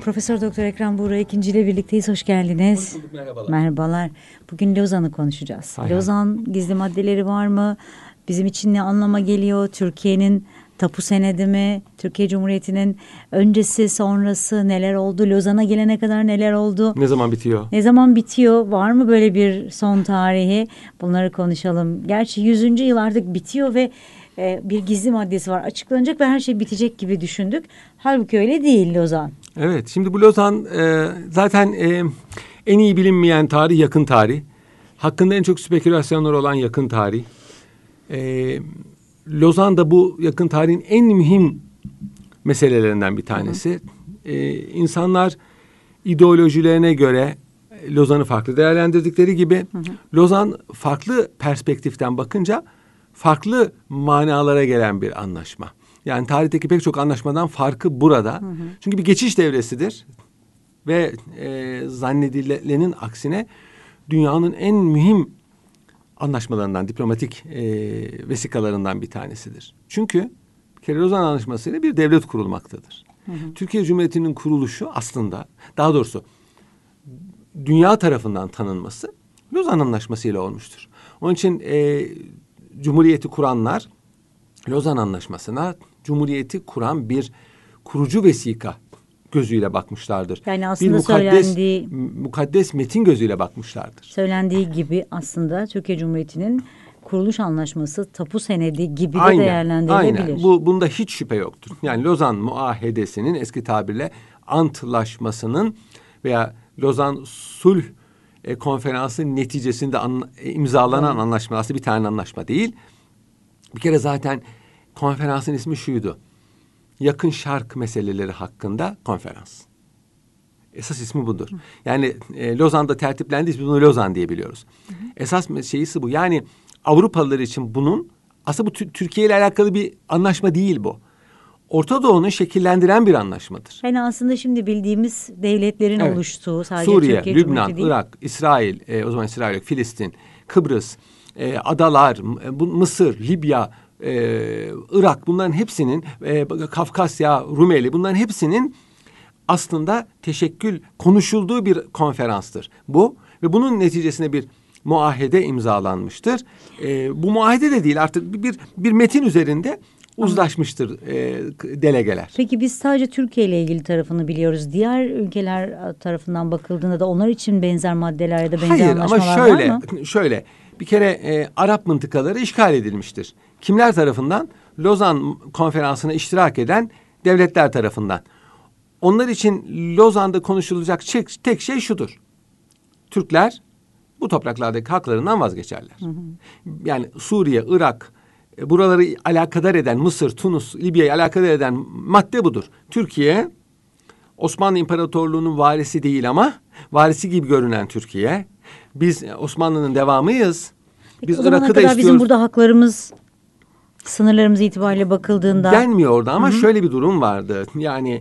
Profesör Doktor Ekrem Buğra ikinci ile birlikteyiz. Hoş geldiniz. Hoş bulduk, merhabalar. Merhabalar. Bugün Lozan'ı konuşacağız. Aynen. Lozan gizli maddeleri var mı? Bizim için ne anlama geliyor? Türkiye'nin tapu senedi mi? Türkiye Cumhuriyeti'nin öncesi sonrası neler oldu? Lozan'a gelene kadar neler oldu? Ne zaman bitiyor? Ne zaman bitiyor? Var mı böyle bir son tarihi? Bunları konuşalım. Gerçi 100. yıl artık bitiyor ve bir gizli maddesi var. Açıklanacak ve her şey bitecek gibi düşündük. Halbuki öyle değil Lozan. Evet, şimdi bu Lozan zaten en iyi bilinmeyen tarih yakın tarih. Hakkında en çok spekülasyonlar olan yakın tarih. Lozan da bu yakın tarihin en mühim meselelerinden bir tanesi. İnsanlar ideolojilerine göre Lozan'ı farklı değerlendirdikleri gibi Lozan farklı perspektiften bakınca farklı manalara gelen bir anlaşma. Yani tarihteki pek çok anlaşmadan farkı burada. Çünkü bir geçiş devresidir. Ve zannedilenin aksine dünyanın en mühim anlaşmalarından, diplomatik vesikalarından bir tanesidir. Çünkü bir kere Lozan Anlaşması ile bir devlet kurulmaktadır. Türkiye Cumhuriyeti'nin kuruluşu aslında, daha doğrusu dünya tarafından tanınması Lozan Anlaşması ile olmuştur. Onun için Cumhuriyeti kuranlar Lozan Anlaşması'na Cumhuriyeti kuran bir kurucu vesika gözüyle bakmışlardır. Yani aslında bir mukaddes metin gözüyle bakmışlardır. Söylendiği gibi aslında Türkiye Cumhuriyeti'nin kuruluş anlaşması tapu senedi gibi de Aynen, değerlendirilebilir. aynen. Bunda hiç şüphe yoktur. Yani Lozan Muahedesi'nin eski tabirle antlaşmasının veya Lozan Sulh Konferansı neticesinde imzalanan anlaşma aslında bir tane anlaşma değil. Bir kere zaten konferansın ismi şuydu. Yakın Şark meseleleri hakkında konferans. Esas ismi budur. Yani Lozan'da tertiplendiği biz bunu Lozan diye biliyoruz. Esas şeyisi bu. Yani Avrupalılar için bunun aslında bu Türkiye ile alakalı bir anlaşma değil bu. Orta Doğu'nu şekillendiren bir anlaşmadır. Yani aslında şimdi bildiğimiz devletlerin oluştuğu sadece Suriye, Türkiye Lübnan, Cumhuriyeti değil. Irak, İsrail, o zaman İsrail yok, Filistin, Kıbrıs, adalar, Mısır, Libya, Irak, bunların hepsinin Kafkasya, Rumeli, bunların hepsinin aslında konuşulduğu bir konferanstır bu ve bunun neticesinde bir muahede imzalanmıştır. Bu muahede de değil, artık bir metin üzerinde uzlaşmıştır delegeler. Peki biz sadece Türkiye ile ilgili tarafını biliyoruz. Diğer ülkeler tarafından bakıldığında da onlar için benzer maddeler ya da benzer anlaşmalar var mı? Hayır, ama şöyle bir kere Arap mıntıkaları işgal edilmiştir. Kimler tarafından? Lozan Konferansı'na iştirak eden devletler tarafından. Onlar için Lozan'da konuşulacak tek şey şudur. Türkler bu topraklardaki haklarından vazgeçerler. Yani Suriye, Irak, buraları alakadar eden Mısır, Tunus, Libya'yı alakadar eden madde budur. Türkiye Osmanlı İmparatorluğu'nun varisi değil ama varisi gibi görünen Türkiye. Biz Osmanlı'nın devamıyız. Peki, biz o zamana Irak'ı da kadar istiyoruz. bizim burada haklarımız, sınırlarımız itibariyle bakıldığında Denmiyor orada ama şöyle bir durum vardı. Yani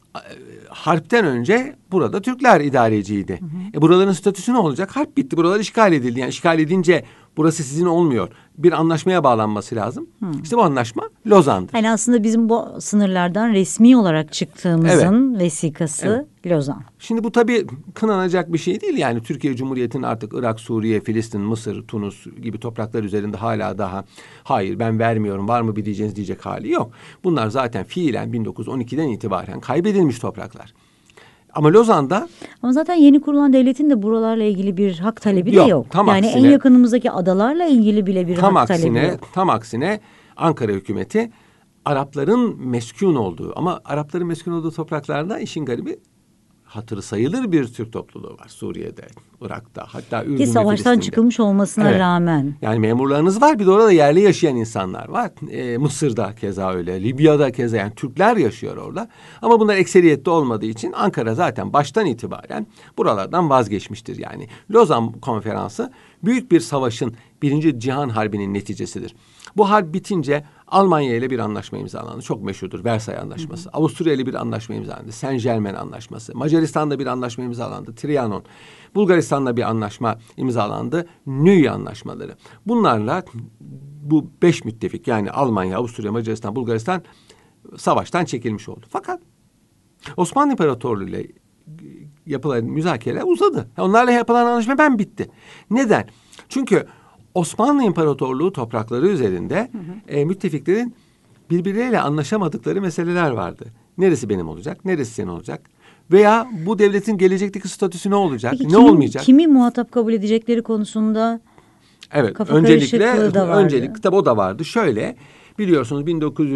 harpten önce burada Türkler idareciydi. Buraların statüsü ne olacak? Harp bitti. Buralar işgal edildi. Yani işgal edince burası sizin olmuyor. Bir anlaşmaya bağlanması lazım. İşte bu anlaşma Lozan'dır. yani aslında bizim bu sınırlardan resmi olarak çıktığımızın vesikası Lozan. Şimdi bu tabii kınanacak bir şey değil. Yani Türkiye Cumhuriyeti'nin artık Irak, Suriye, Filistin, Mısır, Tunus gibi topraklar üzerinde hala daha hayır ben vermiyorum, var mı bir diyecek hali yok. Bunlar zaten fiilen 1912'den itibaren kaybedilmiş topraklar. Ama Lozan'da... Ama zaten yeni kurulan devletin de buralarla ilgili bir hak talebi de yok. Tam yani aksine, en yakınımızdaki adalarla ilgili bile bir hak talebi yok. Tam aksine Ankara hükümeti Arapların meskun olduğu ama Arapların meskun olduğu topraklarda işin garibi hatırı sayılır bir Türk topluluğu var. Suriye'de, Irak'ta, hatta Ürdün ve Ki savaştan Filistin'de. çıkılmış olmasına rağmen. Yani memurlarınız var, bir de orada yerli yaşayan insanlar var. Mısır'da keza öyle, Libya'da keza, yani Türkler yaşıyor orada. Ama bunlar ekseriyette olmadığı için Ankara zaten baştan itibaren buralardan vazgeçmiştir. Yani Lozan Konferansı büyük bir savaşın, Birinci Cihan Harbi'nin neticesidir. Bu harp bitince Almanya ile bir anlaşma imzalandı. Çok meşhurdur, Versay Anlaşması. Avusturya ile bir anlaşma imzalandı, Saint-Germain Anlaşması. Macaristan'da bir anlaşma imzalandı, Trianon. Bulgaristan'la bir anlaşma imzalandı, Nüy Anlaşmaları. Bunlarla bu 5 müttefik, yani Almanya, Avusturya, Macaristan, Bulgaristan savaştan çekilmiş oldu. Fakat Osmanlı İmparatorluğu ile yapılan müzakereler uzadı. Onlarla yapılan anlaşma bitti. Neden? Çünkü Osmanlı İmparatorluğu toprakları üzerinde müttefiklerin birbirleriyle anlaşamadıkları meseleler vardı. Neresi benim olacak? Neresi senin olacak? Veya bu devletin gelecekteki statüsü ne olacak? Peki ne olmayacak? Kimi muhatap kabul edecekleri konusunda evet, kafa karışıklığı da vardı. Öncelikle tabii o da vardı. Şöyle, biliyorsunuz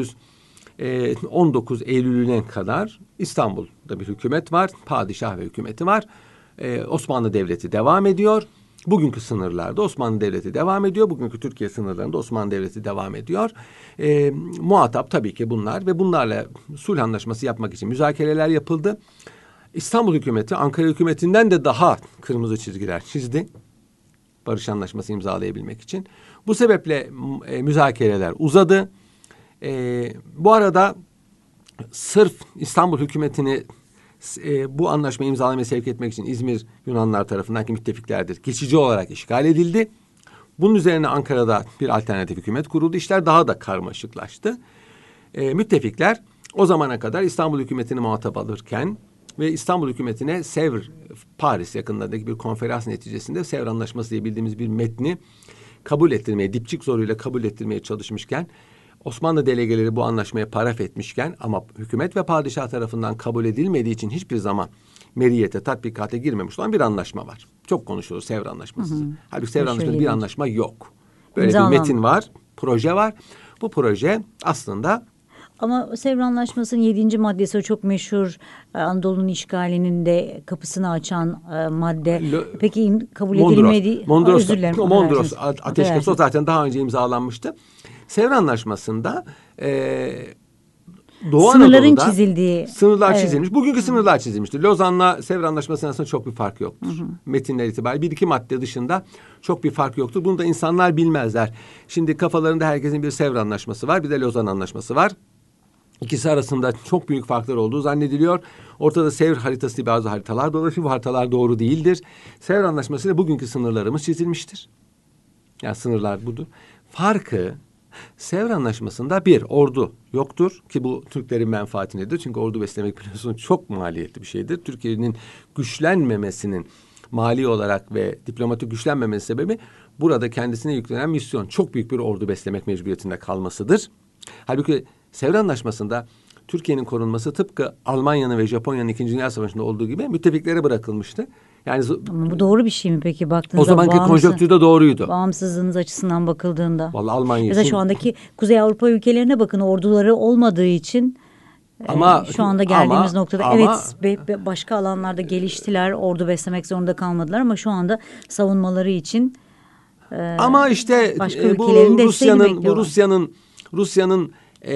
1919 Eylül'üne kadar İstanbul'da bir hükümet var. Padişah ve hükümeti var. Osmanlı Devleti devam ediyor. Bugünkü sınırlarda Osmanlı Devleti devam ediyor. Bugünkü Türkiye sınırlarında Osmanlı Devleti devam ediyor. Muhatap tabii ki bunlar ve bunlarla sulh anlaşması yapmak için müzakereler yapıldı. İstanbul hükümeti Ankara hükümetinden de daha kırmızı çizgiler çizdi. Barış anlaşması imzalayabilmek için. Bu sebeple müzakereler uzadı. Bu arada sırf İstanbul hükümetini bu anlaşmayı imzalamaya sevk etmek için İzmir Yunanlar tarafından ki müttefiklerdir geçici olarak işgal edildi. Bunun üzerine Ankara'da bir alternatif hükümet kuruldu. İşler daha da karmaşıklaştı. Müttefikler o zamana kadar İstanbul hükümetini muhatap alırken ve İstanbul hükümetine Sevr, Paris yakınlarındaki bir konferans neticesinde Sevr Anlaşması diye bildiğimiz bir metni kabul ettirmeye, dipçik zoruyla kabul ettirmeye çalışmışken, Osmanlı delegeleri bu anlaşmaya paraf etmişken ama hükümet ve padişah tarafından kabul edilmediği için hiçbir zaman meriyete, tatbikata girmemiş olan bir anlaşma var. Çok konuşulur Sevr Anlaşması. Halbuki Sevr Anlaşması'nda bir anlaşma yok. Böyle bir metin var, proje var. Bu proje aslında... Ama Sevr Anlaşması'nın 7. maddesi o çok meşhur, Anadolu'nun işgalinin de kapısını açan madde. Peki kabul edilmedi. Mondros, özür dilerim. Mondros ateşkesi o zaten daha önce imzalanmıştı. Sevr Anlaşması'nda Doğu sınırların Anadolu'da çizildiği. sınırlar çizilmiş. Bugünkü sınırlar çizilmişti. Lozan'la Sevr Anlaşması'nın arasında çok bir fark yoktur. Metinler itibariyle bir iki madde dışında çok bir fark yoktur. Bunu da insanlar bilmezler. Şimdi kafalarında herkesin bir Sevr Anlaşması var, bir de Lozan Anlaşması var. İkisi arasında çok büyük farklar olduğu zannediliyor. Ortada Sevr haritası diye bazı haritalar dolaşıyor. Bu haritalar doğru değildir. Sevr Anlaşması'yla bugünkü sınırlarımız çizilmiştir. Yani sınırlar budur. Farkı Sevr Anlaşması'nda bir, ordu yoktur ki bu Türklerin menfaatinedir. Çünkü ordu beslemek biliyorsunuz çok maliyetli bir şeydir. Türkiye'nin güçlenmemesinin mali olarak ve diplomatik güçlenmemesi sebebi burada kendisine yüklenen misyon. Çok büyük bir ordu beslemek mecburiyetinde kalmasıdır. Halbuki Sevr Anlaşması'nda Türkiye'nin korunması tıpkı Almanya'nın ve Japonya'nın 2. Dünya Savaşı'nda olduğu gibi müttefiklere bırakılmıştı. Yani ama bu doğru bir şey mi peki baktığınızda? O zamanki konjonktürde doğruydu. Bağımsızlığınız açısından bakıldığında. Vallahi Almanya mesela için... şu andaki Kuzey Avrupa ülkelerine bakın, orduları olmadığı için ama şu anda geldiğimiz noktada evet başka alanlarda geliştiler, ordu beslemek zorunda kalmadılar ama şu anda savunmaları için ama işte bu Rusya'nın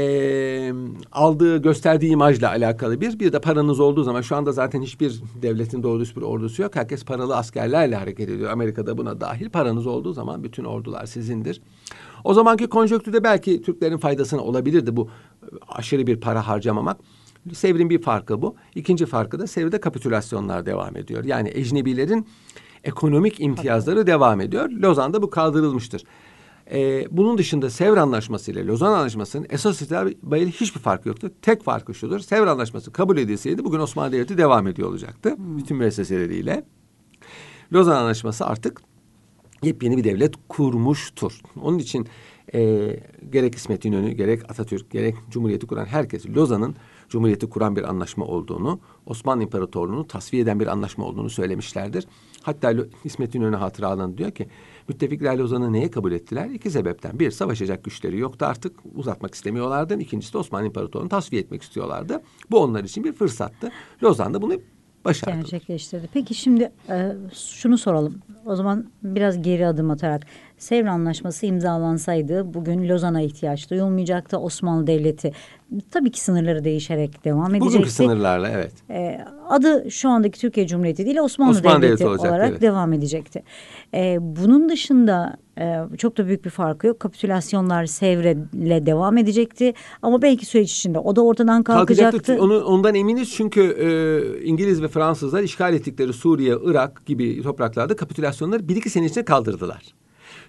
aldığı, gösterdiği imajla alakalı bir de paranız olduğu zaman, şu anda zaten hiçbir devletin doğru düz bir ordusu yok. Herkes paralı askerlerle hareket ediyor. Amerika'da buna dahil. Paranız olduğu zaman bütün ordular sizindir. O zamanki konjonktürde belki Türklerin faydasına olabilirdi bu aşırı bir para harcamamak. Sevr'in bir farkı bu. İkinci farkı da Sevr'de kapitülasyonlar devam ediyor. Yani ecnebilerin ekonomik imtiyazları devam ediyor. Lozan'da bu kaldırılmıştır. Bunun dışında Sevr Anlaşması ile Lozan Anlaşması'nın esas itibariyle hiçbir farkı yoktu. Tek farkı şudur: Sevr Anlaşması kabul edilseydi bugün Osmanlı Devleti devam ediyor olacaktı. Bütün müesseseleriyle. Lozan Anlaşması artık yepyeni bir devlet kurmuştur. Onun için gerek İsmet İnönü, gerek Atatürk, gerek Cumhuriyeti kuran herkes Lozan'ın Cumhuriyeti kuran bir anlaşma olduğunu, Osmanlı İmparatorluğu'nu tasfiye eden bir anlaşma olduğunu söylemişlerdir. Hatta İsmet İnönü hatıralarında diyor ki, müttefikler Lozan'ı neye kabul ettiler? İki sebepten. Bir, savaşacak güçleri yoktu artık, uzatmak istemiyorlardı. İkincisi de Osmanlı İmparatorluğu'nu tasfiye etmek istiyorlardı. Bu onlar için bir fırsattı. Lozan da bunu başardı. Gerçekleştirdi. Peki şimdi şunu soralım. O zaman biraz geri adım atarak, Sevr Anlaşması imzalansaydı bugün Lozan'a ihtiyaç duyulmayacaktı. Osmanlı Devleti tabii ki sınırları değişerek devam edecekti. Bugünkü sınırlarla, evet. Adı şu andaki Türkiye Cumhuriyeti değil, Osmanlı Devleti olarak evet, devam edecekti. Bunun dışında çok da büyük bir farkı yok. Kapitülasyonlar Sevr'le devam edecekti. Ama belki süreç içinde o da ortadan kalkacaktı. Ondan eminiz çünkü İngiliz ve Fransızlar işgal ettikleri Suriye, Irak gibi topraklarda kapitülasyonları 1-2 sene içinde kaldırdılar.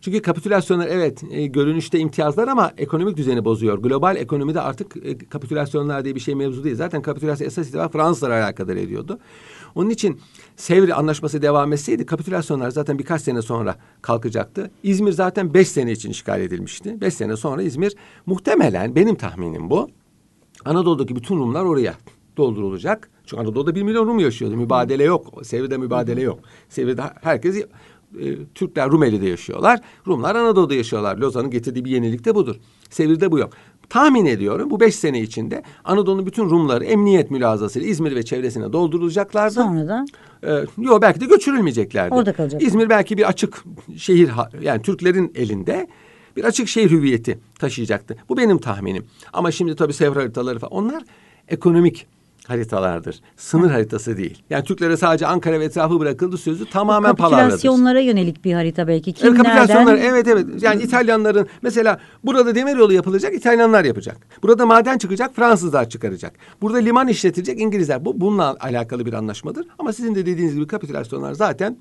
Çünkü kapitülasyonlar evet görünüşte imtiyazlar ama ekonomik düzeni bozuyor. Global ekonomide artık kapitülasyonlar diye bir şey mevzu değil. Zaten kapitülasyon esas itibariyle Fransızlara alakadar ediyordu. Onun için Sevr Anlaşması devam etseydi kapitülasyonlar zaten birkaç sene sonra kalkacaktı. İzmir zaten 5 sene için işgal edilmişti. 5 sene sonra İzmir muhtemelen, benim tahminim bu, Anadolu'daki bütün Rumlar oraya doldurulacak. Çünkü Anadolu'da 1 milyon Rum yaşıyordu. Mübadele yok. Sevr'de mübadele yok. Sevr'de herkes Türkler Rumeli'de yaşıyorlar. Rumlar Anadolu'da yaşıyorlar. Lozan'ın getirdiği bir yenilik de budur. Sevr'de bu yok. Tahmin ediyorum bu 5 sene içinde Anadolu'nun bütün Rumları emniyet mülazasıyla İzmir ve çevresine doldurulacaklardı. Sonra da Yok, belki de göçürülmeyeceklerdi. Orada kalacak. İzmir belki bir açık şehir, yani Türklerin elinde bir açık şehir hüviyeti taşıyacaktı. Bu benim tahminim. Ama şimdi tabii Sevr haritaları falan, onlar ekonomik haritalardır. Sınır haritası değil. Yani Türklere sadece Ankara ve etrafı bırakıldı sözü tamamen palavradır. kapitülasyonlara yönelik bir harita belki. Evet, Kimlerden? kapitülasyonlar, evet. Yani İtalyanların mesela burada demiryolu yapılacak, İtalyanlar yapacak. Burada maden çıkacak, Fransızlar çıkaracak. Burada liman işletilecek, İngilizler. Bu bununla alakalı bir anlaşmadır. Ama sizin de dediğiniz gibi kapitülasyonlar zaten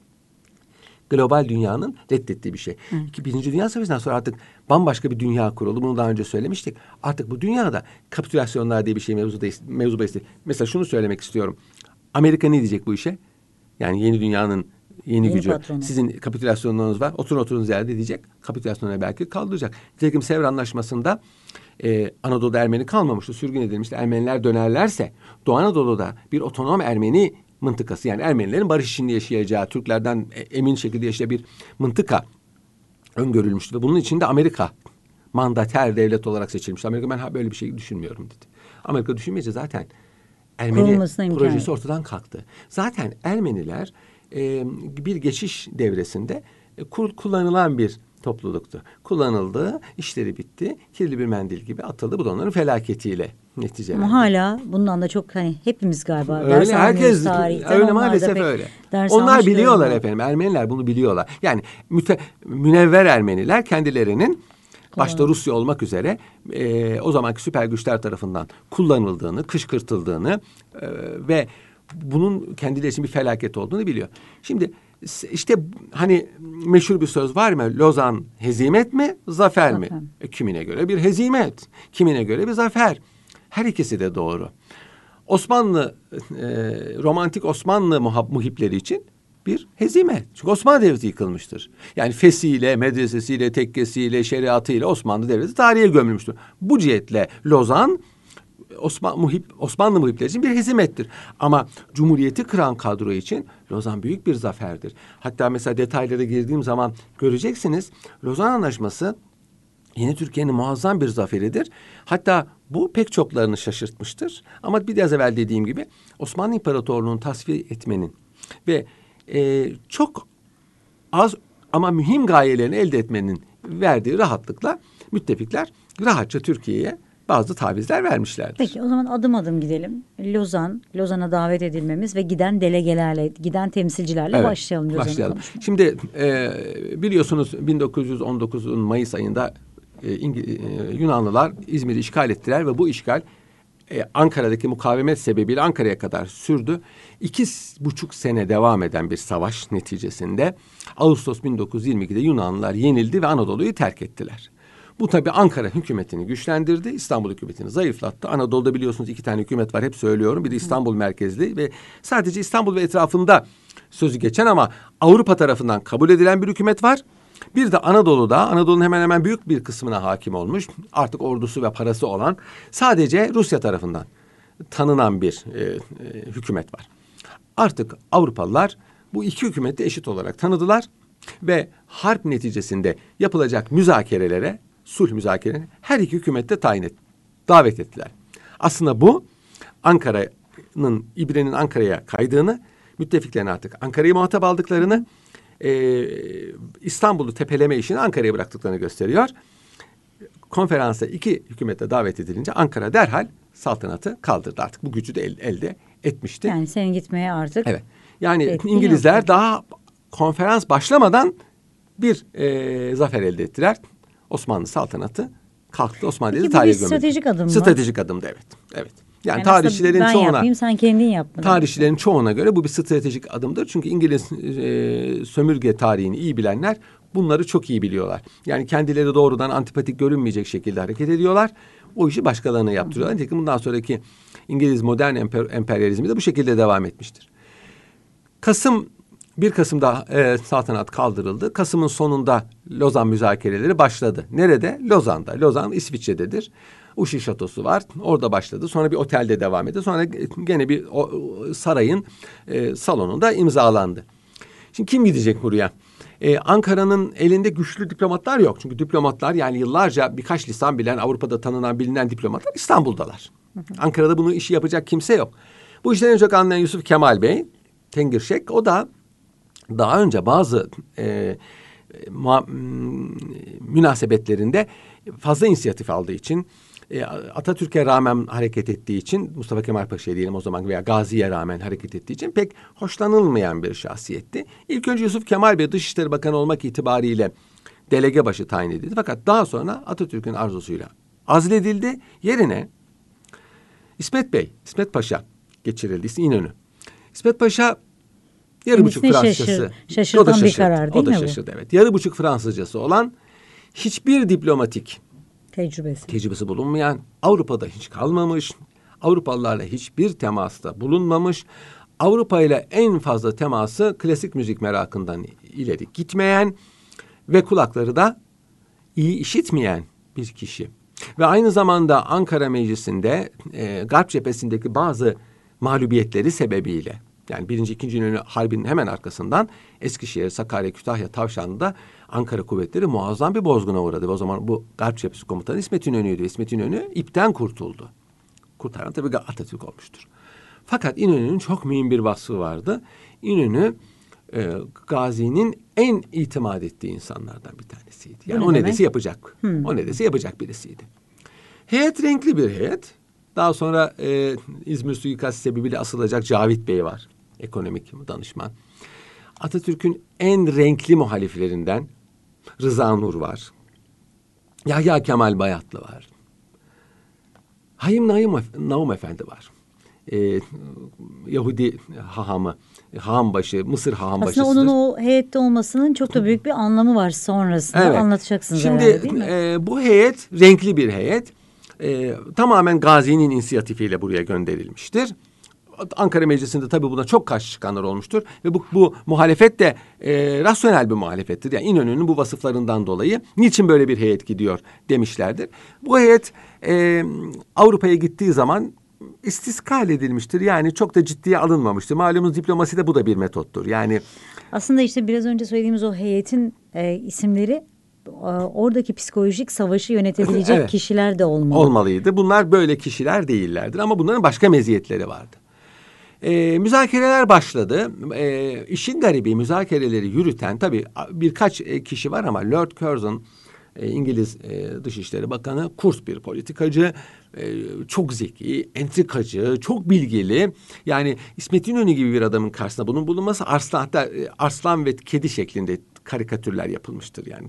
global dünyanın reddettiği bir şey. Birinci Dünya Savaşı'ndan sonra artık bambaşka bir dünya kuruldu. Bunu daha önce söylemiştik. Artık bu dünyada kapitülasyonlar diye bir şey mevzu bahis değil. Mesela şunu söylemek istiyorum. Amerika ne diyecek bu işe? Yani yeni dünyanın yeni gücü. Patronu. Sizin kapitülasyonlarınız var. Oturun yerde diyecek. Kapitülasyonları belki kaldıracak. Nitekim Sevr Anlaşması'nda Anadolu'da Ermeni kalmamıştı. Sürgün edilmişti. Ermeniler dönerlerse Doğu Anadolu'da bir otonom Ermeni mıntıkası, yani Ermenilerin barış içinde yaşayacağı, Türklerden emin şekilde yaşayacağı bir mıntıka öngörülmüştü. Ve bunun için de Amerika mandater devlet olarak seçilmişti. Amerika, ben böyle bir şey düşünmüyorum dedi. Amerika düşünmeyince zaten Ermeni projesi ortadan kalktı. Zaten Ermeniler bir geçiş devresinde kullanılan bir topluluktu. Kullanıldı, işleri bitti, kirli bir mendil gibi atıldı. Bu da onların felaketiyle neticelendi. Ama hala bundan da çok hepimiz galiba öyle, herkes tarihten, öyle, maalesef öyle. Onlar almış biliyorlar değiller. efendim. Ermeniler bunu biliyorlar. Yani münevver Ermeniler kendilerinin başta Rusya olmak üzere o zamanki süper güçler tarafından kullanıldığını, kışkırtıldığını ve bunun kendileri için bir felaket olduğunu biliyor. Şimdi işte hani meşhur bir söz var mı? Lozan hezimet mi, zafer mi? Kimine göre bir hezimet, kimine göre bir zafer. Her ikisi de doğru. Osmanlı, romantik Osmanlı muhipleri için bir hezimet. Çünkü Osmanlı Devleti yıkılmıştır. Yani fesiyle, medresesiyle, tekkesiyle, şeriatıyla Osmanlı Devleti tarihe gömülmüştür. Bu cihetle Lozan Osmanlı muhipleri için bir hezimettir. Ama Cumhuriyeti kıran kadro için Lozan büyük bir zaferdir. Hatta mesela detaylara girdiğim zaman göreceksiniz, Lozan Anlaşması yeni Türkiye'nin muazzam bir zaferidir. Hatta bu pek çoklarını şaşırtmıştır. Ama biraz evvel dediğim gibi Osmanlı İmparatorluğu'nu tasfiye etmenin ve çok az ama mühim gayelerini elde etmenin verdiği rahatlıkla müttefikler rahatça Türkiye'ye bazı tavizler vermişlerdir. Peki o zaman adım adım gidelim. Lozan'a davet edilmemiz ve giden delegelerle, giden temsilcilerle başlayalım Lozan'ı konuşmaya. Şimdi biliyorsunuz 1919'un Mayıs ayında Yunanlılar İzmir'i işgal ettiler ve bu işgal Ankara'daki mukavemet sebebiyle Ankara'ya kadar sürdü. 2,5 sene devam eden bir savaş neticesinde Ağustos 1922'de Yunanlılar yenildi ve Anadolu'yu terk ettiler. Bu tabii Ankara hükümetini güçlendirdi, İstanbul hükümetini zayıflattı. Anadolu'da biliyorsunuz 2 tane hükümet var, hep söylüyorum. Biri İstanbul merkezli ve sadece İstanbul ve etrafında sözü geçen ama Avrupa tarafından kabul edilen bir hükümet var. Bir de Anadolu'da, Anadolu'nun hemen hemen büyük bir kısmına hakim olmuş, artık ordusu ve parası olan, sadece Rusya tarafından tanınan bir hükümet var. Artık Avrupalılar bu iki hükümeti eşit olarak tanıdılar ve harp neticesinde yapılacak müzakerelere, sulh müzakerelerine her iki hükümette davet ettiler. Aslında bu Ankara'nın, İbre'nin Ankara'ya kaydığını, müttefiklerin artık Ankara'yı muhatap aldıklarını, İstanbul'u tepeleme işini Ankara'ya bıraktıklarını gösteriyor. Konferansa iki hükümete davet edilince Ankara derhal saltanatı kaldırdı. Artık bu gücü de elde etmişti. Yani sen gitmeye artık. Evet. Yani İngilizler daha konferans başlamadan bir zafer elde ettiler. Osmanlı saltanatı kalktı. Osmanlı Devleti tarihe gömüldü. Stratejik adım mı? Stratejik adımdı, evet. Evet. Yani tarihçilerin ben çoğuna, yapayım, sen kendin yap. tarihçilerin çoğuna göre bu bir stratejik adımdır. Çünkü İngiliz sömürge tarihini iyi bilenler bunları çok iyi biliyorlar. Yani kendileri doğrudan antipatik görünmeyecek şekilde hareket ediyorlar. O işi başkalarına yaptırıyorlar. Nitekim bundan sonraki İngiliz modern emperyalizmi de bu şekilde devam etmiştir. 1 Kasım'da saltanat kaldırıldı. Kasım'ın sonunda Lozan müzakereleri başladı. Nerede? Lozan'da. Lozan İsviçre'dedir. Uşi Şatosu var. Orada başladı. Sonra bir otelde devam etti. Sonra gene bir sarayın salonunda imzalandı. Şimdi kim gidecek buraya? Ankara'nın elinde güçlü diplomatlar yok. Çünkü diplomatlar, yani yıllarca birkaç lisan bilen, Avrupa'da tanınan, bilinen diplomatlar İstanbul'dalar. Ankara'da bunu işi yapacak kimse yok. Bu işten en çok anlayan Yusuf Kemal Bey, Tengirşek, o da daha önce bazı münasebetlerinde fazla inisiyatif aldığı için, Atatürk'e rağmen hareket ettiği için, Mustafa Kemal Paşa'ya diyelim o zaman veya Gazi'ye rağmen hareket ettiği için pek hoşlanılmayan bir şahsiyetti. İlk önce Yusuf Kemal Bey Dışişleri Bakanı olmak itibariyle delege başı tayin edildi. Fakat daha sonra Atatürk'ün arzusuyla azledildi. Yerine İsmet Paşa geçirildi. İnönü. İsmet Paşa yarı buçuk Fransızcası. Şaşırtan bir karar değil mi bu? O da şaşırdı, evet. Yarı buçuk Fransızcası olan, hiçbir diplomatik tecrübesi bulunmayan, Avrupa'da hiç kalmamış, Avrupalılarla hiçbir temasta bulunmamış, Avrupa ile en fazla teması klasik müzik merakından ileri gitmeyen ve kulakları da iyi işitmeyen bir kişi. Ve aynı zamanda Ankara Meclisi'nde Garp cephesindeki bazı mağlubiyetleri sebebiyle, yani 1. 2. İnönü Harbi'nin hemen arkasından Eskişehir, Sakarya, Kütahya, Tavşanlı'da Ankara kuvvetleri muazzam bir bozguna uğradı. Ve o zaman bu Garp cephesi komutanı İsmet İnönü'ydü. İsmet İnönü ipten kurtuldu. Kurtaran tabii Atatürk olmuştur. Fakat İnönü'nün çok mühim bir vasfı vardı. İnönü Gazi'nin en itimat ettiği insanlardan bir tanesiydi. Yani o ne dese yapacak. O ne dese yapacak birisiydi. Heyet renkli bir heyet. Daha sonra İzmir suikastı sebebiyle asılacak Cavit Bey var. Ekonomik danışman. Atatürk'ün en renkli muhaliflerinden Rıza Nur var. Yahya Kemal Bayatlı var. Hayim Naum Efendi var. Yahudi hahamı, hahambaşı, Mısır hahambaşısıdır. Aslında onun o heyette olmasının çok da büyük bir anlamı var sonrasında. Evet. Anlatacaksınız şimdi, herhalde değil mi? Bu heyet renkli bir heyet. Tamamen Gazi'nin inisiyatifiyle buraya gönderilmiştir. Ankara Meclisi'nde tabii buna çok karşı çıkanlar olmuştur. Ve bu muhalefet de rasyonel bir muhalefettir. Yani İnönü'nün bu vasıflarından dolayı niçin böyle bir heyet gidiyor demişlerdir. Bu heyet Avrupa'ya gittiği zaman istiskal edilmiştir. Yani çok da ciddiye alınmamıştır. Malumunuz diplomaside bu da bir metottur. Yani aslında işte biraz önce söylediğimiz o heyetin isimleri oradaki psikolojik savaşı yönetebilecek evet, kişiler de olmalıydı. Bunlar böyle kişiler değillerdir ama bunların başka meziyetleri vardı. Müzakereler başladı. İşin garibi, müzakereleri yürüten tabii birkaç kişi var ama Lord Curzon, İngiliz Dışişleri Bakanı, kurs bir politikacı, çok zeki, entrikacı, çok bilgili. Yani İsmet İnönü gibi bir adamın karşısında bunun bulunması, hatta arslan ve kedi şeklinde karikatürler yapılmıştır yani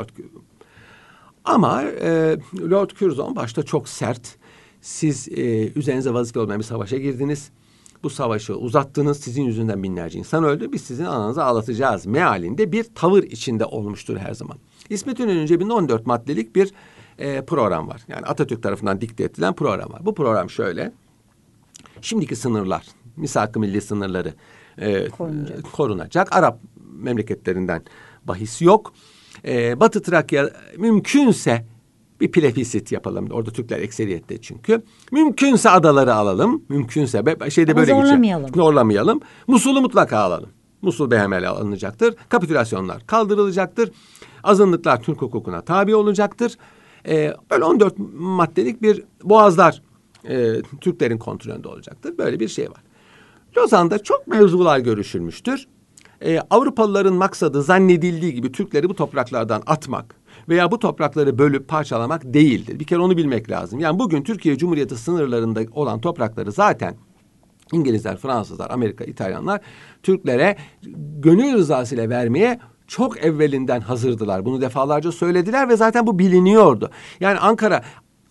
ama Lord Curzon başta çok sert. Siz üzerinize vazife olmayan bir savaşa girdiniz. Bu savaşı uzattınız. Sizin yüzünden binlerce insan öldü. Biz sizin ananızı ağlatacağız mealinde bir tavır içinde olmuştur her zaman. İsmet İnönü'nün cebinde 14 maddelik bir program var. Yani Atatürk tarafından dikte edilen program var. Bu program şöyle. Şimdiki sınırlar, misak-ı milli sınırları korunacak. Arap memleketlerinden bahis yok. Batı Trakya mümkünse bir plebisit yapalım. Orada Türkler ekseriyette çünkü. Mümkünse adaları alalım. Mümkünse böyle zorlamayalım. Musul'u mutlaka alalım. Musul behemel alınacaktır. Kapitülasyonlar kaldırılacaktır. Azınlıklar Türk hukukuna tabi olacaktır. Böyle 14 maddelik bir boğazlar Türklerin kontrolünde olacaktır. Böyle bir şey var. Lozan'da çok mevzular görüşülmüştür. Avrupalıların maksadı zannedildiği gibi Türkleri bu topraklardan atmak veya bu toprakları bölüp parçalamak değildir. Bir kere onu bilmek lazım. Yani bugün Türkiye Cumhuriyeti sınırlarında olan toprakları zaten İngilizler, Fransızlar, Amerika, İtalyanlar Türklere gönül rızası ile vermeye çok evvelinden hazırdılar. Bunu defalarca söylediler ve zaten bu biliniyordu. Yani Ankara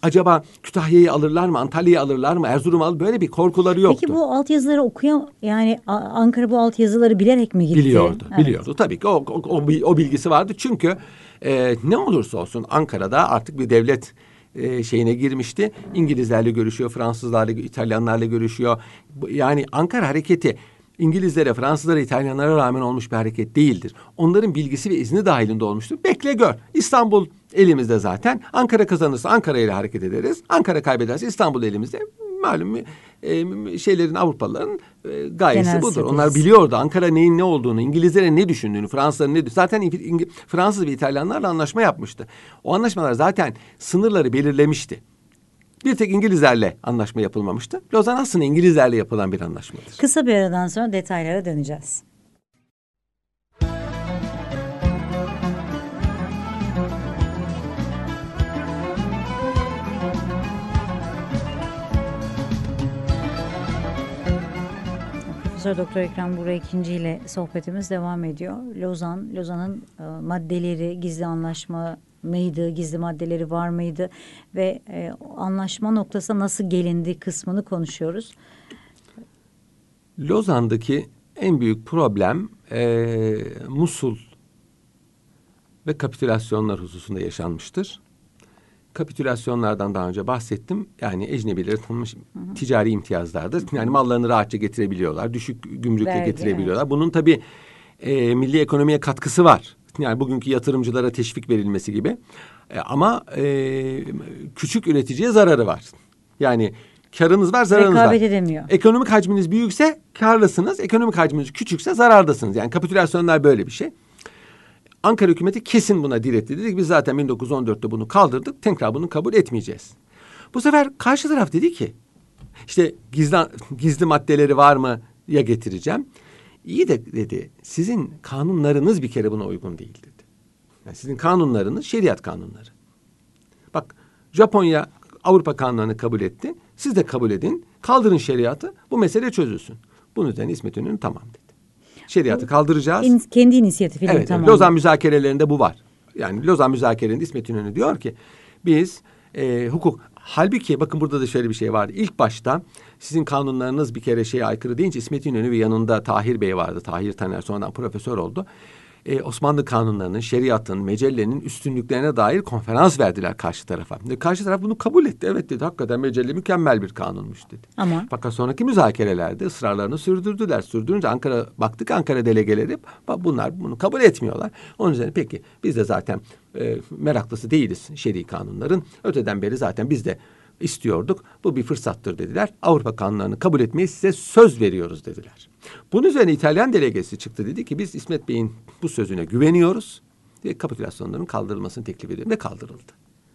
acaba Kütahya'yı alırlar mı, Antalya'yı alırlar mı, Erzurum'u alır, böyle bir korkuları yoktu. Peki bu altyazıları yani Ankara bu altyazıları bilerek mi gitti? Biliyordu, Evet. biliyordu. Tabii ki o bilgisi vardı. Çünkü ne olursa olsun Ankara'da artık bir devlet şeyine girmişti. İngilizlerle görüşüyor, Fransızlarla, İtalyanlarla görüşüyor. Yani Ankara hareketi İngilizlere, Fransızlara, İtalyanlara rağmen olmuş bir hareket değildir. Onların bilgisi ve izni dahilinde olmuştur. Bekle gör. İstanbul elimizde zaten. Ankara kazanırsa Ankara ile hareket ederiz. Ankara kaybederse İstanbul elimizde. Malum şeylerin, Avrupalıların gayesi Genel budur. stratejisi. Onlar biliyordu Ankara neyin ne olduğunu, İngilizlere ne düşündüğünü, Fransızların ne zaten Fransız ve İtalyanlarla anlaşma yapmıştı. O anlaşmalar zaten sınırları belirlemişti. Bir tek İngilizlerle anlaşma yapılmamıştı. Lozan aslında İngilizlerle yapılan bir anlaşmadır. Kısa bir aradan sonra detaylara döneceğiz. Profesör Doktor Ekrem Buğra İkinci ile sohbetimiz devam ediyor. Lozan'ın maddeleri, gizli anlaşma mıydı, gizli maddeleri var mıydı ve anlaşma noktasına nasıl gelindi kısmını konuşuyoruz. Lozan'daki en büyük problem Musul ve kapitülasyonlar hususunda yaşanmıştır. Kapitülasyonlardan daha önce bahsettim. Yani ecnebileri tanınmış ticari imtiyazlardır. Yani mallarını rahatça getirebiliyorlar. Düşük gümrükle Vergi, getirebiliyorlar. evet. Bunun tabii milli ekonomiye katkısı var. Yani bugünkü yatırımcılara teşvik verilmesi gibi. Ama küçük üreticiye zararı var. Yani karınız var, zararınız Rekabet var. edemiyor. Ekonomik hacminiz büyükse karlısınız. Ekonomik hacminiz küçükse zarardasınız. Yani kapitülasyonlar böyle bir şey. Ankara hükümeti kesin buna diretti. Dedi ki biz zaten 1914'te bunu kaldırdık. Tekrar bunu kabul etmeyeceğiz. Bu sefer karşı taraf dedi ki işte gizli maddeleri var mı ya getireceğim. İyi de dedi sizin kanunlarınız bir kere buna uygun değil dedi. Yani sizin kanunlarınız şeriat kanunları. Bak Japonya Avrupa kanunlarını kabul etti. Siz de kabul edin. Kaldırın şeriatı. Bu mesele çözülsün. Bunun üzerine İsmet İnönü tamam dedi. Şeriatı kaldıracağız. Kendi inisiyatifiyle Evet, tamam. Lozan müzakerelerinde bu var. Yani Lozan müzakerelerinde İsmet İnönü diyor ki biz hukuk... Halbuki bakın burada da şöyle bir şey vardı. İlk başta sizin kanunlarınız bir kere şeye aykırı deyince İsmet İnönü ve yanında Tahir Bey vardı. Tahir Taner sonradan profesör oldu. Osmanlı kanunlarının, şeriatın, mecellenin üstünlüklerine dair konferans verdiler karşı tarafa. Karşı taraf bunu kabul etti. Evet dedi hakikaten mecelle mükemmel bir kanunmuş dedi. Ama Fakat sonraki müzakerelerde ısrarlarını sürdürdüler. Sürdürünce Ankara delegeleri bunlar bunu kabul etmiyorlar. Onun üzerine peki biz de zaten meraklısı değiliz şer'i kanunların. Öteden beri zaten biz de istiyorduk. Bu bir fırsattır dediler. Avrupa kanunlarını kabul etmeyi size söz veriyoruz dediler. Bunun üzerine İtalyan delegesi çıktı dedi ki biz İsmet Bey'in bu sözüne güveniyoruz ve kapitülasyonların kaldırılmasını teklif ediyoruz ve kaldırıldı.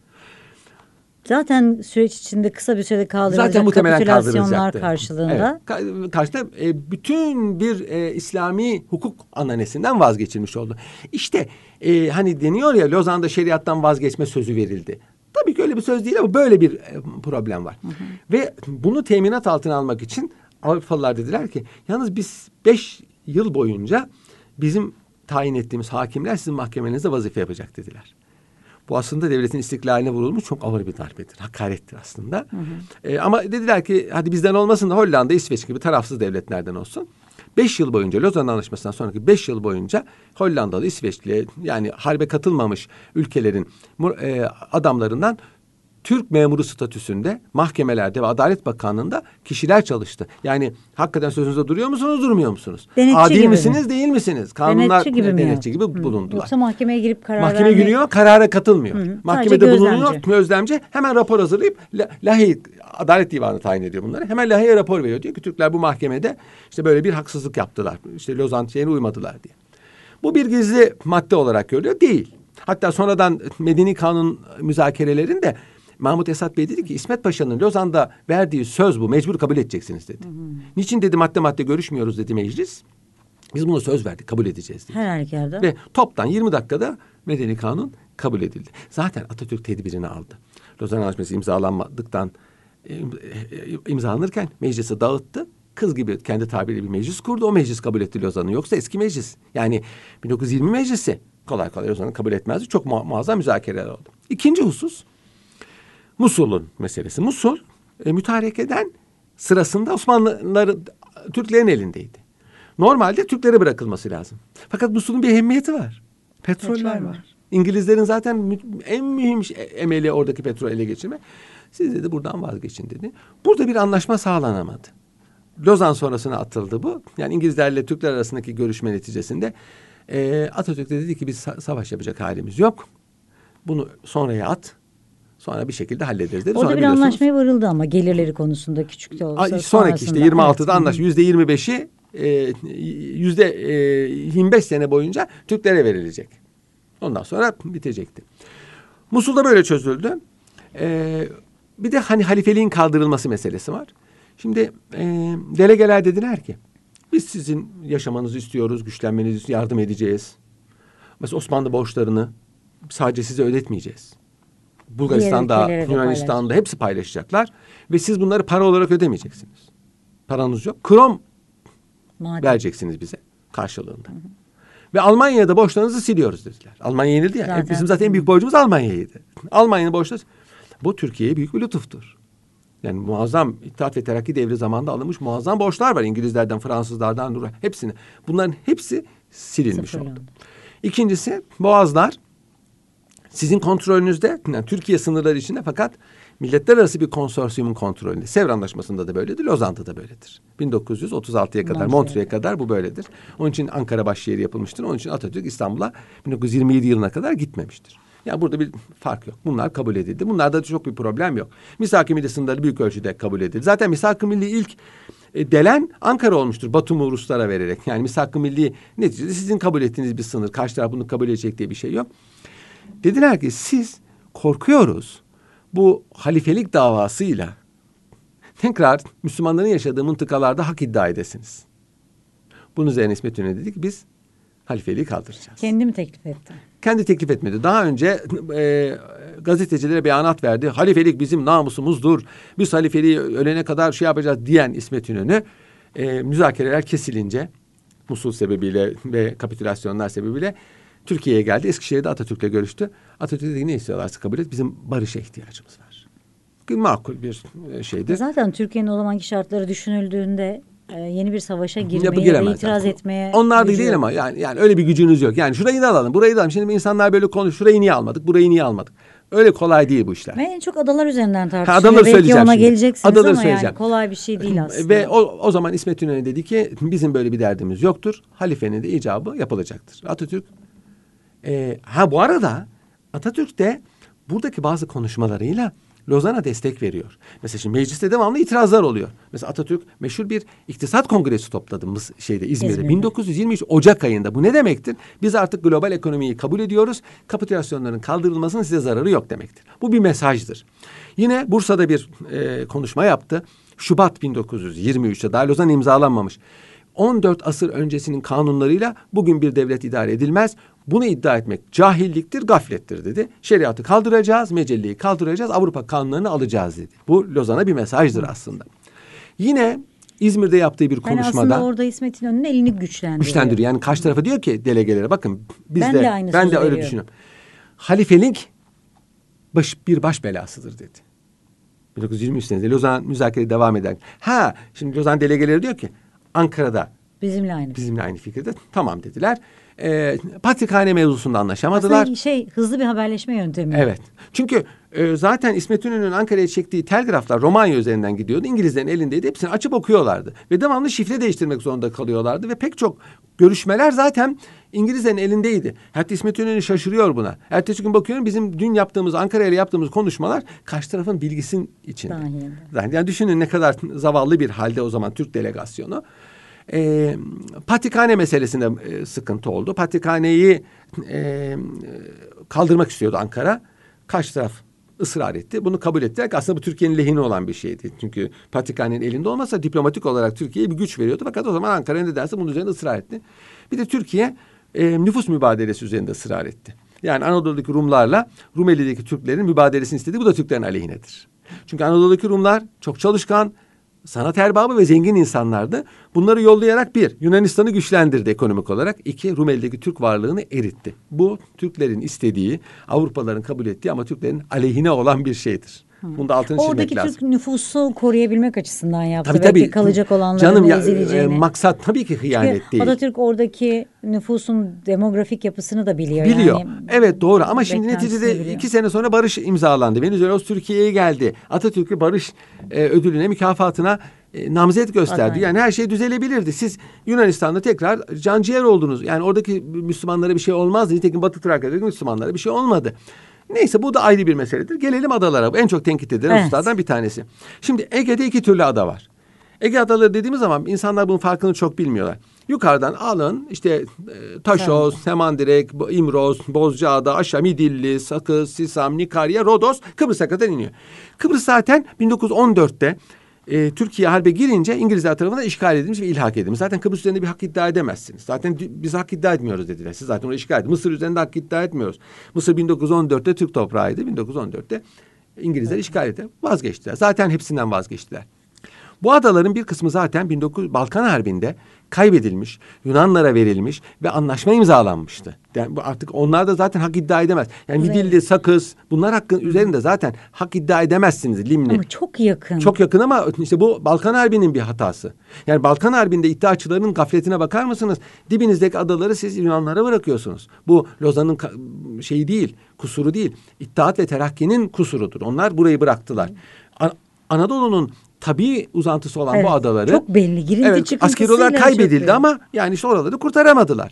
zaten süreç içinde kısa bir sürede kaldırılacak Zaten muhtemelen kapitülasyonlar kaldırılacaktı. karşılığında. Evet. Karşıda bütün bir İslami hukuk ananesinden vazgeçilmiş oldu. İşte hani deniyor ya Lozan'da şeriattan vazgeçme sözü verildi. Tabii ki öyle bir söz değil ama böyle bir problem var. Hı hı. Ve bunu teminat altına almak için Avrupalılar dediler ki yalnız biz 5 yıl boyunca bizim tayin ettiğimiz hakimler sizin mahkemenizde vazife yapacak dediler. Bu aslında devletin istiklaline vurulmuş çok ağır bir darbedir. Hakarettir aslında. Hı hı. Ama dediler ki hadi bizden olmasın da Hollanda, İsveç gibi tarafsız devletlerden olsun. 5 yıl boyunca Lozan Anlaşması'ndan sonraki 5 yıl boyunca Hollandalı, İsveçli yani harbe katılmamış ülkelerin adamlarından Türk memuru statüsünde mahkemelerde ve Adalet Bakanlığı'nda kişiler çalıştı. Yani hakikaten sözünüzde duruyor musunuz, durmuyor musunuz? Denetçi Adil gibi misiniz, mi? değil misiniz? Kanunlar denetçi gibi bulundular. Yoksa mahkemeye girip karar Mahkemeye giriyor, karara katılmıyor. Hı. Mahkemede bulunuyor, gözlemci hemen rapor hazırlayıp Lahey Adalet Divanı tayin ediyor bunları. Hemen Lahey'e rapor veriyor. Diyor ki Türkler bu mahkemede işte böyle bir haksızlık yaptılar. İşte Lozan şeyine uymadılar diye. Bu bir gizli madde olarak görülüyor. Değil. Hatta sonradan Medeni Kanun müzakerelerinde Mahmut Esat Bey dedi ki İsmet Paşa'nın Lozan'da verdiği söz bu. Mecbur kabul edeceksiniz dedi. Hı hı. Niçin dedi madde görüşmüyoruz dedi meclis. Biz buna söz verdik kabul edeceğiz dedi. Her halükarda. Ve toptan 20 dakikada Medeni Kanun kabul edildi. Zaten Atatürk tedbirini aldı. Lozan Anlaşması imzalanırken meclisi dağıttı. Kız gibi kendi tabiriyle bir meclis kurdu. O meclis kabul etti Lozan'ı. Yoksa eski meclis yani 1920 meclisi kolay Lozan'ı kabul etmezdi. Çok muazzam müzakereler oldu. İkinci husus Musul'un meselesi. Musul mütarekeden sırasında Osmanlıların, Türklerin elindeydi. Normalde Türklere bırakılması lazım. Fakat Musul'un bir ehemmiyeti var. Petroller var. İngilizlerin zaten en mühim emeli oradaki petrol ele geçirme. Siz dedi buradan vazgeçin dedi. Burada bir anlaşma sağlanamadı. Lozan sonrasına atıldı bu. Yani İngilizlerle Türkler arasındaki görüşme neticesinde Atatürk de dedi ki biz savaş yapacak halimiz yok. Bunu sonraya at. Sonra bir şekilde hallederiz dedi. Orada bir anlaşmaya varıldı ama gelirleri konusunda küçük de olsa. Sonraki işte 26'da anlaşma. %25'i %25 sene boyunca Türklere verilecek. Ondan sonra bitecekti. Musul'da böyle çözüldü. Bir de hani halifeliğin kaldırılması meselesi var. Şimdi delegeler dediler ki biz sizin yaşamanızı istiyoruz, güçlenmenizi istiyoruz, yardım edeceğiz. Mesela Osmanlı borçlarını sadece size ödetmeyeceğiz. Bulgaristan'da, Yunanistan'da hepsi paylaşacaklar. Ve siz bunları para olarak ödemeyeceksiniz. Paranız yok. Krom vereceksiniz bize karşılığında. Hı hı. Ve Almanya'da borçlarınızı siliyoruz dediler. Almanya yenildi ya. Bizim zaten en büyük borcumuz Almanya'ydı. Almanya'nın borçları. Bu Türkiye'ye büyük bir lütuftur. Yani muazzam İttihat ve Terakki devri zamanında alınmış muazzam borçlar var. İngilizlerden, Fransızlardan, hepsini. Bunların hepsi silinmiş oldu. İkincisi boğazlar sizin kontrolünüzde, yani Türkiye sınırları içinde fakat milletler arası bir konsorsiyumun kontrolünde. Sevr Anlaşması'nda da böyledir, Lozan'da da böyledir. 1936'ya kadar, Montreux'e kadar bu böyledir. Onun için Ankara başşehri yapılmıştır. Onun için Atatürk İstanbul'a 1927 yılına kadar gitmemiştir. Yani burada bir fark yok. Bunlar kabul edildi. Bunlarda çok bir problem yok. Misak-ı Milli sınırları büyük ölçüde kabul edildi. Zaten Misak-ı Milli ilk delen Ankara olmuştur. Batum'u Ruslara vererek. Yani Misak-ı Milli neticede sizin kabul ettiğiniz bir sınır. Karşı taraf bunu kabul edecek diye bir şey yok. Dediler ki siz korkuyoruz bu halifelik davasıyla tekrar Müslümanların yaşadığı mıntıkalarda hak iddia edesiniz. Bunun üzerine İsmet İnönü dedi ki biz halifeliği kaldıracağız. Kendi mi teklif etti? Kendi teklif etmedi. Daha önce gazetecilere beyanat verdi. Halifelik bizim namusumuzdur. Biz halifeliği ölene kadar şey yapacağız diyen İsmet İnönü müzakereler kesilince Musul sebebiyle ve kapitülasyonlar sebebiyle Türkiye'ye geldi. Eskişehir'de Atatürk'le görüştü. Atatürk dedi ne istiyorlarsa kabul et. Bizim barışa ihtiyacımız var. Makul bir şeydir. Zaten Türkiye'nin o zamanki şartları düşünüldüğünde yeni bir savaşa girmeye ya da itiraz etmeye. Onlar da değil ama yani öyle bir gücünüz yok. Yani şurayı da alalım, burayı da alalım. Şimdi insanlar böyle konuşuyor. Şurayı niye almadık, burayı niye almadık? Öyle kolay değil bu işler. Ve en çok adalar üzerinden tartışılıyor. Adaları belki söyleyeceğim ona şimdi. geleceksiniz Adaları ama söyleyeceğim. yani kolay bir şey değil aslında. Ve o zaman İsmet İnönü dedi ki bizim böyle bir derdimiz yoktur. Halifenin de icabı yapılacaktır. Atatürk bu arada Atatürk de buradaki bazı konuşmalarıyla Lozan'a destek veriyor. Mesela şimdi mecliste devamlı itirazlar oluyor. Mesela Atatürk meşhur bir iktisat kongresi topladı İzmir'de. 1923 Ocak ayında. Bu ne demektir? Biz artık global ekonomiyi kabul ediyoruz. Kapitülasyonların kaldırılmasının size zararı yok demektir. Bu bir mesajdır. Yine Bursa'da bir konuşma yaptı. Şubat 1923'te daha Lozan imzalanmamış. 14 asır öncesinin kanunlarıyla bugün bir devlet idare edilmez. Bunu iddia etmek cahilliktir, gaflettir dedi. Şeriatı kaldıracağız, mecelleyi kaldıracağız, Avrupa kanunlarını alacağız dedi. Bu Lozan'a bir mesajdır aslında. Yine İzmir'de yaptığı bir konuşmada. Yani aslında orada İsmet İnönü'nün elini güçlendiriyor. Yani karşı tarafa diyor ki delegelere bakın ben de öyle düşünüyorum. Halifelik bir baş belasıdır dedi. 1923 senesinde Lozan müzakere devam eder. Şimdi Lozan delegeleri diyor ki Ankara'da bizimle aynı fikirde. Tamam dediler. Patrikhane mevzusunda anlaşamadılar. Aslında hızlı bir haberleşme yöntemi. Evet. Çünkü zaten İsmet İnönü'nün Ankara'ya çektiği telgraflar Romanya üzerinden gidiyordu. İngilizlerin elindeydi. Hepsini açıp okuyorlardı. Ve devamlı şifre değiştirmek zorunda kalıyorlardı. Ve pek çok görüşmeler zaten İngilizlerin elindeydi. Hatta İsmet İnönü şaşırıyor buna. Ertesi gün bakıyorum bizim dün yaptığımız Ankara'yla yaptığımız konuşmalar karşı tarafın bilgisinin içinde. Yani düşünün ne kadar zavallı bir halde o zaman Türk delegasyonu. Patrikhane meselesinde sıkıntı oldu. Patrikhaneyi kaldırmak istiyordu Ankara. Karşı taraf ısrar etti. Bunu kabul ettiler. Aslında bu Türkiye'nin lehine olan bir şeydi. Çünkü Patrikhane'nin elinde olmasa diplomatik olarak Türkiye'ye bir güç veriyordu. Fakat o zaman Ankara ne derse bunun üzerinde ısrar etti. Bir de Türkiye nüfus mübadelesi üzerinde ısrar etti. Yani Anadolu'daki Rumlarla Rumeli'deki Türklerin mübadelesini istedi. Bu da Türklerin aleyhinedir. Çünkü Anadolu'daki Rumlar çok çalışkan, sanat erbabı ve zengin insanlardı. Bunları yollayarak Yunanistan'ı güçlendirdi ekonomik olarak. 2 Rumeli'deki Türk varlığını eritti. Bu Türklerin istediği, Avrupalıların kabul ettiği ama Türklerin aleyhine olan bir şeydir. Bunu da altını çizmek Oradaki lazım. Türk nüfusu koruyabilmek açısından yaptı. Tabii Belki tabii. kalacak olanların Canım ya, ezileceğini. maksat tabii ki hıyanet Çünkü değil. Atatürk oradaki nüfusun demografik yapısını da biliyor. Biliyor. Yani Evet doğru ama şimdi beklentisini neticede biliyor. 2 sene sonra barış imzalandı. Venizelos Türkiye'ye geldi. Atatürk'ü barış ödülüne, mükafatına namzet gösterdi. Aday. Yani her şey düzelebilirdi. Siz Yunanistan'da tekrar canciğer oldunuz. Yani oradaki Müslümanlara bir şey olmazdı. Nitekim Batı Trakya'daki Müslümanlara bir şey olmadı. Neyse bu da ayrı bir meseledir. Gelelim adalara. Bu en çok tenkit edilen Evet. hususlardan bir tanesi. Şimdi Ege'de 2 türlü ada var. Ege adaları dediğimiz zaman insanlar bunun farkını çok bilmiyorlar. Yukarıdan alın işte Taşos, Semandirek, İmros, Bozcaada, aşağı Midilli, Sakız, Sisam, Nikarya, Rodos, Kıbrıs'a kadar iniyor. Kıbrıs zaten 1914'te Türkiye harbe girince İngilizler tarafından işgal edilmiş ve ilhak edilmiş. Zaten Kıbrıs üzerinde bir hak iddia edemezsiniz. Zaten biz hak iddia etmiyoruz dediler. Siz zaten orayı işgal edin. Mısır üzerinde hak iddia etmiyoruz. Mısır 1914'te Türk toprağıydı. 1914'te İngilizler işgal etti. Vazgeçtiler. Zaten hepsinden vazgeçtiler. Bu adaların bir kısmı zaten Balkan Harbi'nde kaybedilmiş, Yunanlara verilmiş ve anlaşma imzalanmıştı. Yani artık onlar da zaten hak iddia edemez. Yani Midilli, Sakız bunlar hakkın üzerinde zaten hak iddia edemezsiniz. Limni. Ama çok yakın. Çok yakın ama işte bu Balkan Harbi'nin bir hatası. Yani Balkan Harbi'nde iddiaçıların gafletine bakar mısınız? Dibinizdeki adaları siz Yunanlara bırakıyorsunuz. Bu Lozan'ın şeyi değil, kusuru değil. İttihat ve Terakki'nin kusurudur. Onlar burayı bıraktılar. Anadolu'nun tabii uzantısı olan bu adaları çok belli. Girinti çıkıntısıyla askeri olarak kaybedildi çok ama yani işte oraları kurtaramadılar.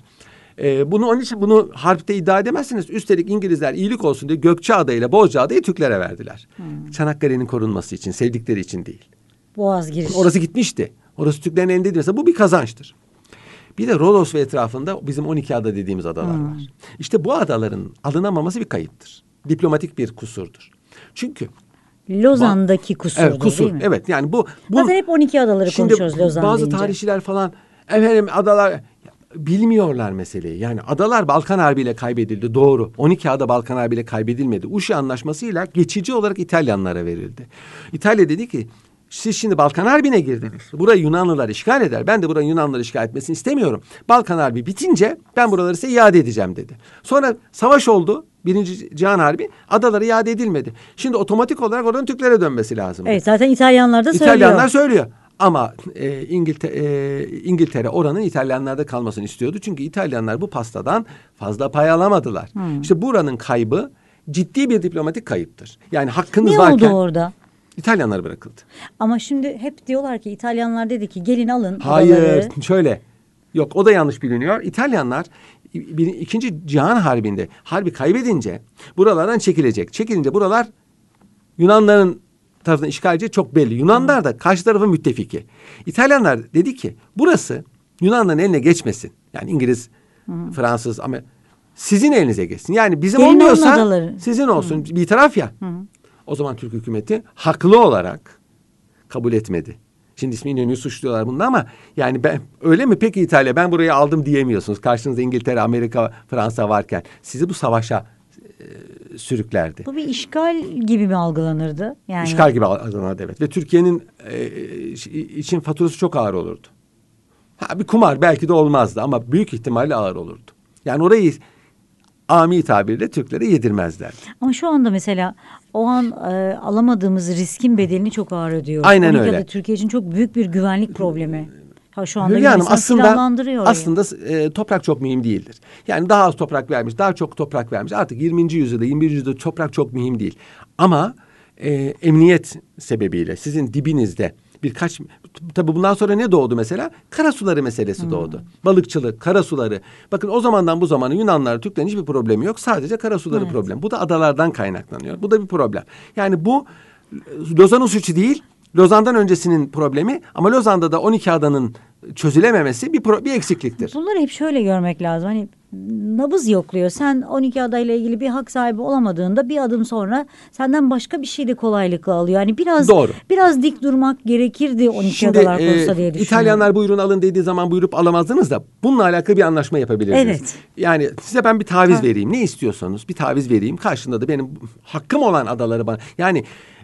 Onun için bunu harpte iddia edemezsiniz. Üstelik İngilizler iyilik olsun diye Gökçeada ile Bozcaada'yı Türklere verdiler. Çanakkale'nin korunması için, sevdikleri için değil. Boğaz girişi. Orası gitmişti. Orası Türklerin elinde değil. Mesela bu bir kazançtır. Bir de Rodos ve etrafında bizim 12 ada dediğimiz adalar var. İşte bu adaların alınamaması bir kayıptır. Diplomatik bir kusurdur. Çünkü Lozan'daki kusurdur evet, kusur. değil mi? Evet yani bu Zaten hep 12 adaları şimdi konuşuyoruz Lozan bazı deyince. tarihçiler falan efendim adalar bilmiyorlar meseleyi. Yani adalar Balkan Harbi ile kaybedildi doğru. 12 ada Balkan Harbi ile kaybedilmedi. Uşi Anlaşması'yla geçici olarak İtalyanlara verildi. İtalya dedi ki siz şimdi Balkan Harbi'ne girdiniz. Burayı Yunanlılar işgal eder. Ben de buranın Yunanlılar işgal etmesini istemiyorum. Balkan Harbi bitince ben buraları size iade edeceğim dedi. Sonra savaş oldu. Birinci Cihan Harbi adaları iade edilmedi. Şimdi otomatik olarak oranın Türklere dönmesi lazım. Evet zaten İtalyanlar da söylüyor. İtalyanlar söylüyor. Ama İngiltere oranın İtalyanlarda kalmasını istiyordu. Çünkü İtalyanlar bu pastadan fazla pay alamadılar. İşte buranın kaybı ciddi bir diplomatik kayıptır. Yani hakkınız Ne varken oldu orada? İtalyanlar bırakıldı. Ama şimdi hep diyorlar ki İtalyanlar dedi ki gelin alın Hayır adaları. şöyle. Yok o da yanlış biliniyor. İtalyanlar İkinci Cihan Harbi'nde harbi kaybedince buralardan çekilecek. Çekilince buralar Yunanların tarafından işgal edecek çok belli. Yunanlar da karşı tarafın müttefiki. İtalyanlar dedi ki burası Yunanların eline geçmesin. Yani İngiliz, Fransız ama sizin elinize geçsin. Yani bizim Gelin olmuyorsa alın adaları. sizin olsun. Bir taraf ya. O zaman Türk hükümeti haklı olarak kabul etmedi. Şimdi ismi İnönü'yü suçluyorlar bunda ama yani ben öyle mi peki İtalya ben burayı aldım diyemiyorsunuz. Karşınızda İngiltere, Amerika, Fransa varken sizi bu savaşa sürüklerdi. Bu bir işgal gibi mi algılanırdı? Yani İşgal gibi algılanırdı evet. Ve Türkiye'nin için faturası çok ağır olurdu. Bir kumar belki de olmazdı ama büyük ihtimalle ağır olurdu. Yani orayı ami tabirle Türklere yedirmezlerdi. Ama şu anda mesela o an alamadığımız riskin bedelini çok ağır ödüyoruz. Aynen 12 öyle. ada Türkiye için çok büyük bir güvenlik problemi. Şu anda Hülya Hanım Yunanistan silahlandırıyor orayı. aslında toprak çok mühim değildir. Yani daha az toprak vermiş, daha çok toprak vermiş. Artık 20. yüzyılda, 21. yüzyılda toprak çok mühim değil. Ama emniyet sebebiyle sizin dibinizde birkaç... Tabii bundan sonra ne doğdu mesela? Karasuları meselesi doğdu. Balıkçılık, karasuları. Bakın o zamandan bu zamana Yunanlar, Türklerin hiçbir problemi yok. Sadece karasuları problem. Bu da adalardan kaynaklanıyor. Bu da bir problem. Yani bu Lozan'ın suçu değil. Lozan'dan öncesinin problemi ama Lozan'da da 12 adanın çözülememesi bir eksikliktir. Bunları hep şöyle görmek lazım. Hani nabız yokluyor. Sen 12 adayla ilgili bir hak sahibi olamadığında bir adım sonra senden başka bir şey de kolaylıkla alıyor. Yani biraz dik durmak gerekirdi 12 Şimdi, adalar konusunda diye düşünüyorum. İtalyanlar buyurun alın dediği zaman buyurup alamazdınız da bununla alakalı bir anlaşma yapabilirsiniz. Evet. Yani size ben bir taviz vereyim. Ne istiyorsanız bir taviz vereyim. Karşında da benim hakkım olan adaları bana. Yani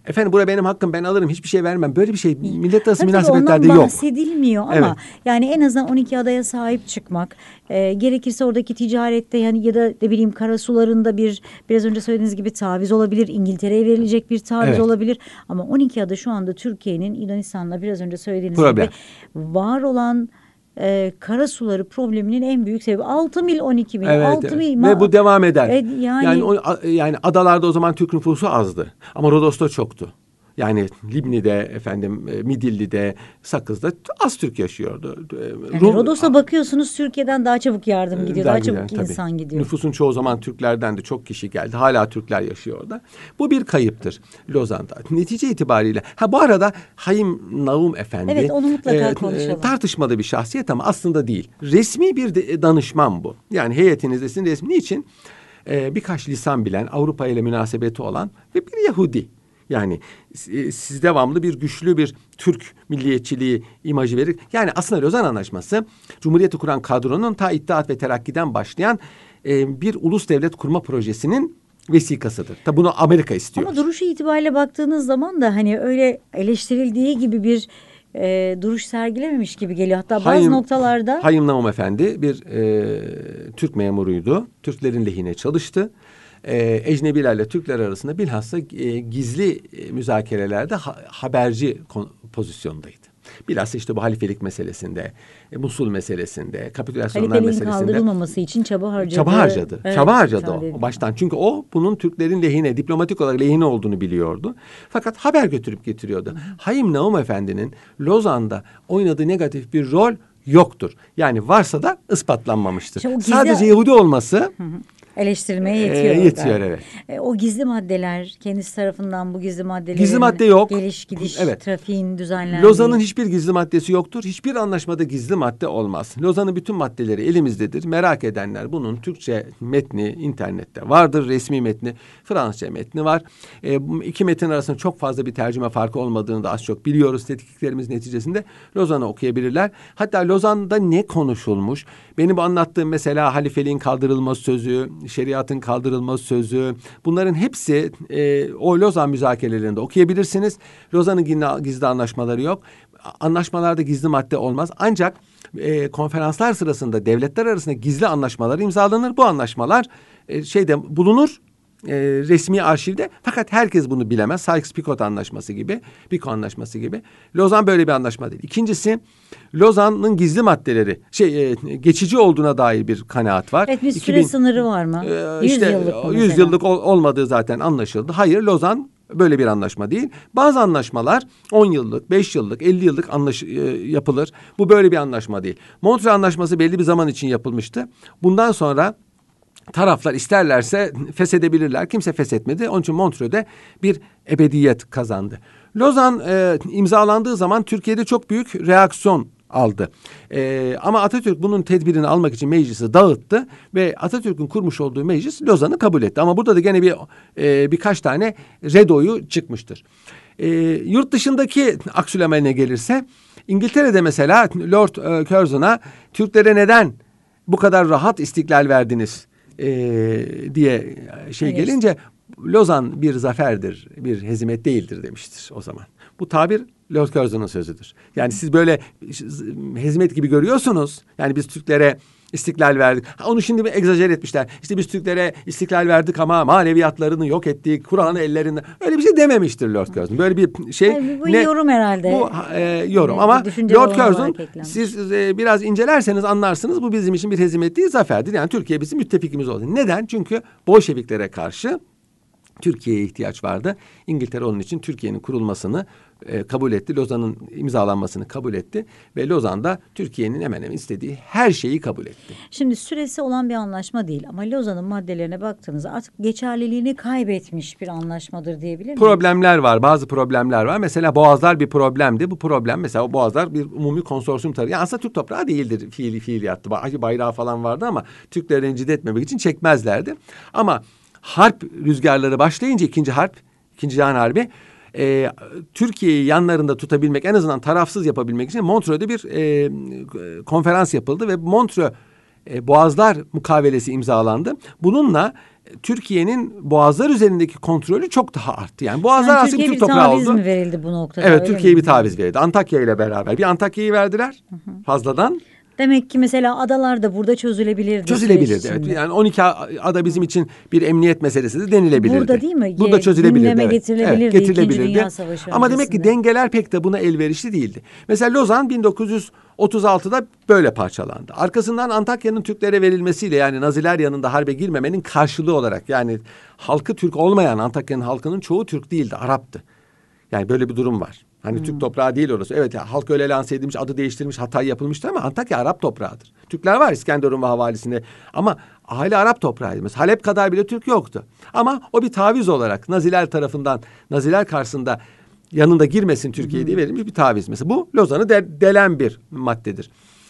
efendim bura benim hakkım, ben alırım, hiçbir şey vermem. Böyle bir şey millet arası Tabii münasebetlerde ondan yok. bahsedilmiyor ama Evet. yani en azından 12 adaya sahip çıkmak, gerekirse oradaki ticarette yani ya da ne bileyim karasularında biraz önce söylediğiniz gibi taviz olabilir, İngiltere'ye verilecek bir taviz Evet. olabilir ama 12 ada şu anda Türkiye'nin Yunanistan'la biraz önce söylediğiniz Problem. gibi var olan karasuları probleminin en büyük sebebi 6 mil 12 mil Evet, 6 evet. mil Ve bu devam eder. yani Yani adalarda o zaman Türk nüfusu azdı. Ama Rodos'ta çoktu. Yani Libni'de, efendim Midilli'de, Sakız'da az Türk yaşıyordu. yani Rodos'a bakıyorsunuz Türkiye'den daha çabuk yardım gidiyor, daha gider, çabuk tabii. insan gidiyor. Nüfusun çoğu zaman Türklerden de çok kişi geldi. Hala Türkler yaşıyor orada. Bu bir kayıptır Lozan'da. Netice itibariyle. Bu arada Haim Naum Efendi. Evet, onu mutlaka konuşalım. Tartışmalı bir şahsiyet ama aslında değil. Resmi bir danışman bu. Yani heyetinizdesin resmi. Niçin? Birkaç lisan bilen, Avrupa ile münasebeti olan ve bir Yahudi. Yani siz devamlı bir güçlü bir Türk milliyetçiliği imajı verir. Yani aslında Lozan Anlaşması Cumhuriyeti kuran kadronun ta İttihat ve Terakki'den başlayan bir ulus devlet kurma projesinin vesikasıdır. Tabi bunu Amerika istiyor. Ama duruşu itibariyle baktığınız zaman da hani öyle eleştirildiği gibi bir duruş sergilememiş gibi geliyor. Hatta bazı noktalarda. Haim Naum Efendi bir Türk memuruydu. Türklerin lehine çalıştı. Ecnebilerle Türkler arasında bilhassa gizli müzakerelerde haberci pozisyondaydı. Bilhassa işte bu halifelik meselesinde, Musul meselesinde, kapitülasyonlar halifeliğin meselesinde kaldırılmaması için çaba harcadı. Çaba harcadı o baştan. Çünkü o bunun Türklerin lehine, diplomatik olarak lehine olduğunu biliyordu. Fakat haber götürüp getiriyordu. Haim Naum Efendi'nin Lozan'da oynadığı negatif bir rol yoktur. Yani varsa da ispatlanmamıştır. Sadece Yahudi olması eleştirilmeye yetiyor. Yetiyor, evet. O gizli maddeler kendisi tarafından bu gizli maddelerin gizli madde yok. Geliş gidiş trafiğin düzenlendiği. Lozan'ın hiçbir gizli maddesi yoktur. Hiçbir anlaşmada gizli madde olmaz. Lozan'ın bütün maddeleri elimizdedir. Merak edenler bunun Türkçe metni internette vardır. Resmi metni, Fransızca metni var. İki metin arasında çok fazla bir tercüme farkı olmadığını da az çok biliyoruz. Tetkiklerimiz neticesinde Lozan'ı okuyabilirler. Hatta Lozan'da ne konuşulmuş? Benim bu anlattığım mesela halifeliğin kaldırılması sözü, şeriatın kaldırılması sözü, bunların hepsi o Lozan müzakerelerinde okuyabilirsiniz. Lozan'ın gizli anlaşmaları yok. Anlaşmalarda gizli madde olmaz. Ancak konferanslar sırasında devletler arasında gizli anlaşmalar imzalanır. Bu anlaşmalar şeyde bulunur. Resmi arşivde, fakat herkes bunu bilemez. Sykes-Picot anlaşması gibi, Picot anlaşması gibi. Lozan böyle bir anlaşma değil. İkincisi, Lozan'ın gizli maddeleri geçici olduğuna dair bir kanaat var. Evet, bir süre sınırı var mı? 100 yıllık mı 100 yıllık olmadığı zaten anlaşıldı. Hayır, Lozan böyle bir anlaşma değil. Bazı anlaşmalar 10 yıllık, 5 yıllık, 50 yıllık yapılır. Bu böyle bir anlaşma değil. Montreux Anlaşması belli bir zaman için yapılmıştı. Bundan sonra taraflar isterlerse feshedebilirler. Kimse feshetmedi. Onun için Montreux'de bir ebediyet kazandı. Lozan imzalandığı zaman Türkiye'de çok büyük reaksiyon aldı. Ama Atatürk bunun tedbirini almak için meclisi dağıttı ve Atatürk'ün kurmuş olduğu meclis Lozan'ı kabul etti. Ama burada da gene birkaç tane redoyu çıkmıştır. Yurt dışındaki aksülemeline gelirse, İngiltere'de mesela Lord Curzon'a Türklere neden bu kadar rahat istiklal verdiniz diye gelince, Lozan bir zaferdir, bir hezimet değildir demiştir o zaman. Bu tabir Lord Curzon'un sözüdür. Yani siz böyle hezimet gibi görüyorsunuz. Yani biz Türklere istiklal verdik. Onu şimdi bir egzajere etmişler. İşte biz Türklere istiklal verdik ama maneviyatlarını yok ettik. Kur'an'ı ellerinde. Öyle bir şey dememiştir Lord Curzon. Böyle bir şey. Yani bu yorum herhalde. Bu yorum ama Lord Curzon, siz biraz incelerseniz anlarsınız, bu bizim için bir hezimet değil, zaferdir. Yani Türkiye bizim müttefikimiz oldu. Neden? Çünkü Bolşeviklere karşı Türkiye'ye ihtiyaç vardı. İngiltere onun için Türkiye'nin kurulmasını kabul etti. Lozan'ın imzalanmasını kabul etti. Ve Lozan'da Türkiye'nin hemen hemen istediği her şeyi kabul etti. Şimdi süresi olan bir anlaşma değil ama Lozan'ın maddelerine baktığınızda artık geçerliliğini kaybetmiş bir anlaşmadır diyebilir miyiz? Problemler var. Bazı problemler var. Mesela Boğazlar bir problemdi. Bu problem mesela Boğazlar bir umumi konsorsiyum tarafı. Yani aslında Türk toprağı değildir fiiliyattı. Bayrağı falan vardı ama Türkleri rencide etmemek için çekmezlerdi. Ama harp rüzgarları başlayınca İkinci Cihan Harbi, Türkiye'yi yanlarında tutabilmek, en azından tarafsız yapabilmek için Montreux'de bir konferans yapıldı ve Montreux Boğazlar Mukavelesi imzalandı. Bununla Türkiye'nin boğazlar üzerindeki kontrolü çok daha arttı. Yani boğazlar aslında Türkiye'ye Türk bir toprağı taviz oldu. mi verildi bu noktada? Evet, öyle Türkiye'ye mi? bir taviz verildi. Antakya ile beraber. Bir Antakya'yı verdiler fazladan. Demek ki mesela adalar da burada çözülebilirdi süreç Çözülebilirdi, evet. içinde. Yani 12 ada bizim için bir emniyet meselesi de denilebilirdi. Burada değil mi? Burada çözülebilirdi. Gündeme Evet. getirilebilirdi, Evet, İkinci getirilebilirdi. Dünya Savaşı Ama demek ki öncesinde. dengeler pek de buna elverişli değildi. Mesela Lozan 1936'da böyle parçalandı. Arkasından Antakya'nın Türklere verilmesiyle, yani Naziler yanında harbe girmemenin karşılığı olarak, yani halkı Türk olmayan Antakya'nın halkının çoğu Türk değildi, Arap'tı. Yani böyle bir durum var. Hani Türk toprağı değil orası. Evet ya, halk öyle lanse edilmiş, adı değiştirilmiş, Hatay yapılmıştır ama Antakya Arap toprağıdır. Türkler var İskenderun ve havalisinde ama aile Arap toprağıydı. Mesela Halep kadar bile Türk yoktu. Ama o bir taviz olarak Naziler tarafından, Naziler karşısında yanında girmesin Türkiye diye verilmiş bir taviz. Mesela bu Lozan'ı delen bir maddedir.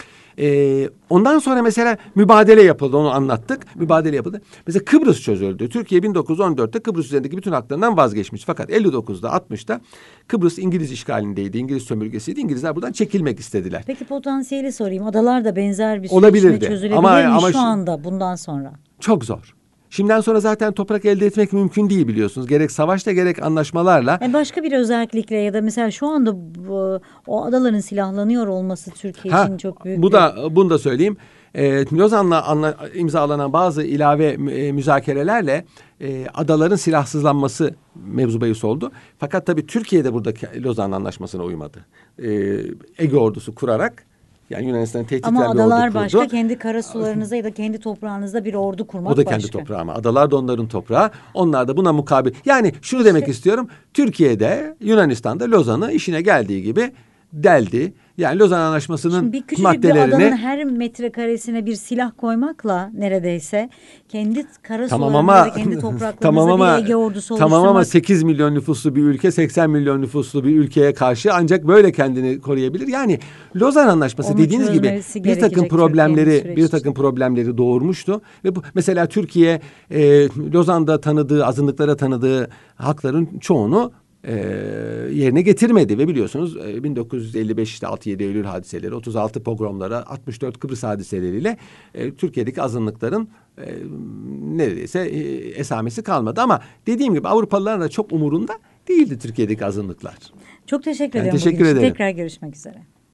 Ondan sonra mesela mübadele yapıldı, onu anlattık. Mübadele yapıldı. Mesela Kıbrıs çözüldü. Türkiye 1914'te Kıbrıs üzerindeki bütün haklarından vazgeçmiş. Fakat 59'da 60'ta Kıbrıs İngiliz işgalindeydi, İngiliz sömürgesiydi. İngilizler buradan çekilmek istediler. Peki potansiyeli sorayım. Adalar da benzer bir süreçle Olabilirdi. çözülebilir Ama mi şu anda, bundan sonra? Çok zor. Şimdiden sonra zaten toprak elde etmek mümkün değil, biliyorsunuz. Gerek savaşta gerek anlaşmalarla. Başka bir özellikle ya da mesela şu anda o adaların silahlanıyor olması Türkiye için çok büyük Bunu da söyleyeyim. Lozan'la imzalanan bazı ilave müzakerelerle adaların silahsızlanması mevzu bahis oldu. Fakat tabii Türkiye de buradaki Lozan Anlaşması'na uymadı. Ege ordusu kurarak, yani Yunanistan'ın tehdit eden bir Ama ordu adalar kurdu. başka, kendi karasularınızda ya da kendi toprağınızda bir ordu kurmak O da başka. kendi toprağı ama adalar da onların toprağı. Onlar da buna mukabil. Yani şunu demek istiyorum. Türkiye'de, Yunanistan'da Lozan'ı işine geldiği gibi deldi. Yani Lozan Anlaşması'nın Şimdi bir küçücük bir adanın maddelerini her metrekaresine bir silah koymakla neredeyse kendi tamam karasularında ama ve kendi topraklarınızda tamam ama bir Ege ordusu tamam ama oluşturmak. 8 milyon nüfuslu bir ülke 80 milyon nüfuslu bir ülkeye karşı ancak böyle kendini koruyabilir. Yani Lozan Anlaşması Onu dediğiniz gibi çözmesi bir takım gerekecek Türkiye'nin süreç problemleri doğurmuştu ve bu mesela Türkiye Lozan'da tanıdığı, azınlıklara tanıdığı hakların çoğunu yerine getirmedi ve biliyorsunuz 1955'te 6-7 Eylül hadiseleri, 36 pogromlara, 64 Kıbrıs hadiseleriyle Türkiye'deki azınlıkların neredeyse esamesi kalmadı. Ama dediğim gibi Avrupalıların da çok umurunda değildi Türkiye'deki azınlıklar. Çok teşekkür Ben ederim. teşekkür bugün için. ederim. Tekrar görüşmek üzere.